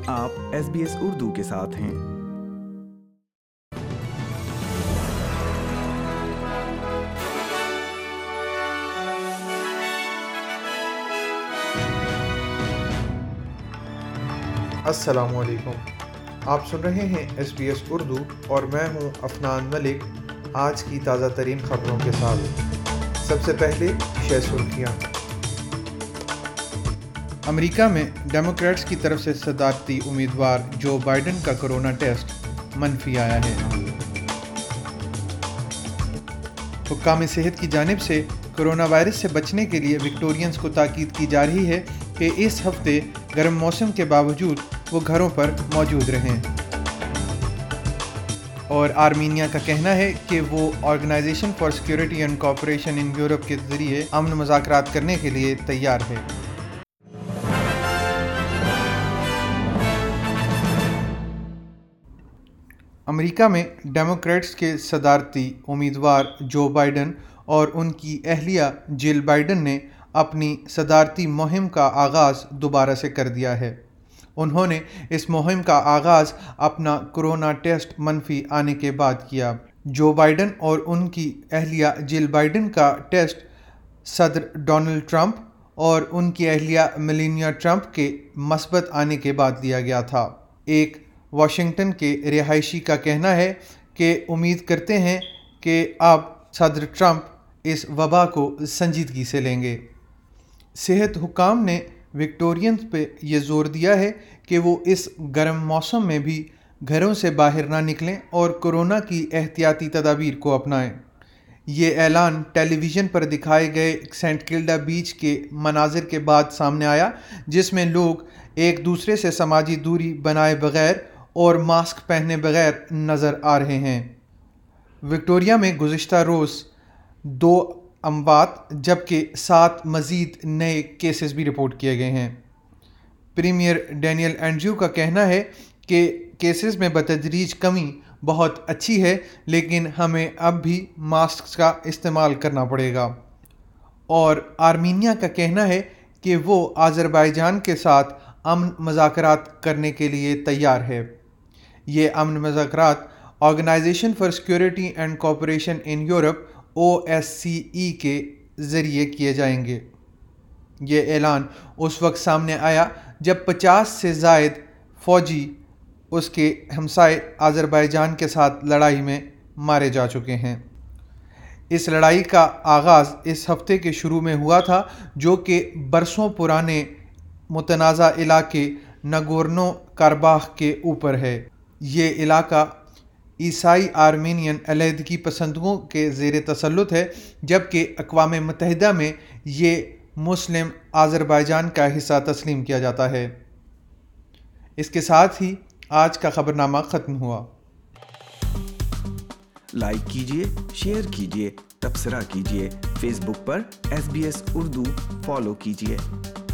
آپ SBS اردو کے ساتھ ہیں۔ السلام علیکم، آپ سن رہے ہیں SBS اردو اور میں ہوں افنان ملک آج کی تازہ ترین خبروں کے ساتھ۔ سب سے پہلے شہ سرخیاں۔ امریکہ میں ڈیموکریٹس کی طرف سے صدارتی امیدوار جو بائیڈن کا کرونا ٹیسٹ منفی آیا ہے۔ حکام صحت کی جانب سے کرونا وائرس سے بچنے کے لیے وکٹورینز کو تاکید کی جا رہی ہے کہ اس ہفتے گرم موسم کے باوجود وہ گھروں پر موجود رہیں۔ اور آرمینیا کا کہنا ہے کہ وہ organization for security and cooperation in Europe کے ذریعے امن مذاکرات کرنے کے لیے تیار ہے۔ امریکہ میں ڈیموکریٹس کے صدارتی امیدوار جو بائیڈن اور ان کی اہلیہ جل بائیڈن نے اپنی صدارتی مہم کا آغاز دوبارہ سے کر دیا ہے۔ انہوں نے اس مہم کا آغاز اپنا کرونا ٹیسٹ منفی آنے کے بعد کیا۔ جو بائیڈن اور ان کی اہلیہ جل بائیڈن کا ٹیسٹ صدر ڈونلڈ ٹرمپ اور ان کی اہلیہ میلانیا ٹرمپ کے مثبت آنے کے بعد دیا گیا تھا۔ ایک واشنگٹن کے رہائشی کا کہنا ہے کہ امید کرتے ہیں کہ اب صدر ٹرمپ اس وبا کو سنجیدگی سے لیں گے۔ صحت حکام نے وکٹورینز پہ یہ زور دیا ہے کہ وہ اس گرم موسم میں بھی گھروں سے باہر نہ نکلیں اور کورونا کی احتیاطی تدابیر کو اپنائیں۔ یہ اعلان ٹیلی ویژن پر دکھائے گئے سینٹ کلڈا بیچ کے مناظر کے بعد سامنے آیا، جس میں لوگ ایک دوسرے سے سماجی دوری بنائے بغیر اور ماسک پہنے بغیر نظر آ رہے ہیں۔ وکٹوریا میں گزشتہ روز 2 اموات جبکہ 7 مزید نئے کیسز بھی رپورٹ کیے گئے ہیں۔ پریمیئر ڈینیل اینڈریو کا کہنا ہے کہ کیسز میں بتدریج کمی بہت اچھی ہے، لیکن ہمیں اب بھی ماسک کا استعمال کرنا پڑے گا۔ اور آرمینیا کا کہنا ہے کہ وہ آذربائیجان کے ساتھ امن مذاکرات کرنے کے لیے تیار ہے۔ یہ امن مذاکرات organization for security and cooperation in Europe OSCE کے ذریعے کیے جائیں گے۔ یہ اعلان اس وقت سامنے آیا جب 50 سے زائد فوجی اس کے ہمسائے آذربائیجان کے ساتھ لڑائی میں مارے جا چکے ہیں۔ اس لڑائی کا آغاز اس ہفتے کے شروع میں ہوا تھا، جو کہ برسوں پرانے متنازع علاقے ناگورنو کاراباخ کے اوپر ہے۔ یہ علاقہ عیسائی آرمینین علیحدگی پسندوں کے زیر تسلط ہے، جبکہ اقوام متحدہ میں یہ مسلم آذربائیجان کا حصہ تسلیم کیا جاتا ہے۔ اس کے ساتھ ہی آج کا خبرنامہ ختم ہوا۔ لائک کیجیے، شیئر کیجیے، تبصرہ کیجیے، فیس بک پر SBS اردو فالو کیجیے۔